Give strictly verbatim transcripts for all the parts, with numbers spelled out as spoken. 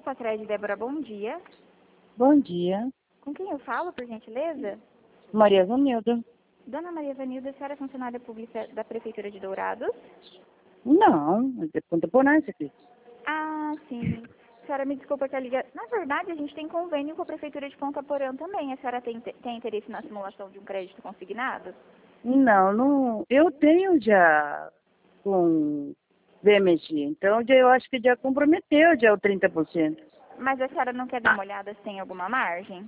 Poupa Crédito, Débora, bom dia. Bom dia. Com quem eu falo, por gentileza? Maria Vanilda. Dona Maria Vanilda, a senhora é funcionária pública da Prefeitura de Dourados? Não, é de Ponta Porã isso aqui. Ah, sim. A senhora me desculpa que a liga... Na verdade, a gente tem convênio com a Prefeitura de Ponta Porã também. A senhora tem, tem interesse na simulação de um crédito consignado? Não, não. Eu tenho já com V M G, então já- eu acho que já comprometeu já o trinta por cento. Mas a senhora não quer dar uma olhada se tem alguma margem?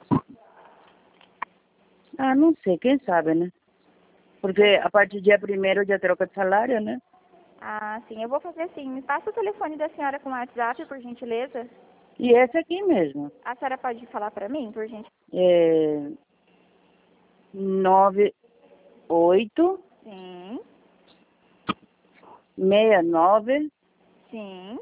Ah, não sei, quem sabe, né? Porque a partir do dia primeiro já troca de salário, né? Ah, sim. Eu vou fazer assim. Me passa o telefone da senhora com o WhatsApp, por gentileza. E esse aqui mesmo. A senhora pode falar para mim, por gentileza? É nove oito Sim. seis nove Sim.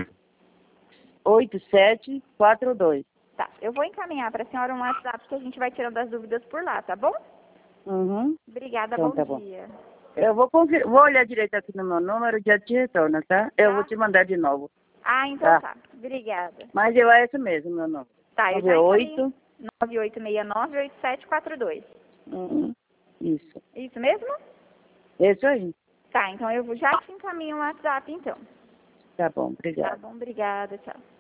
oito sete quatro dois. Tá. Eu vou encaminhar para a senhora um WhatsApp que a gente vai tirando as dúvidas por lá, tá bom? Uhum. Obrigada, Então bom tá bom. dia. Eu vou, confir... vou olhar direito aqui no meu número e já te retorno, tá? Eu Tá? vou te mandar de novo, Ah, então tá? tá. Obrigada. Mas eu é esse mesmo, meu nome. Tá, eu nove já encaminho. oito. nove oito seis nove oito sete quatro dois. Uhum. Isso. Isso mesmo? Isso aí. Tá, então eu vou- já te encaminho o WhatsApp, então. Tá bom, Tá obrigado. bom, obrigada, tchau.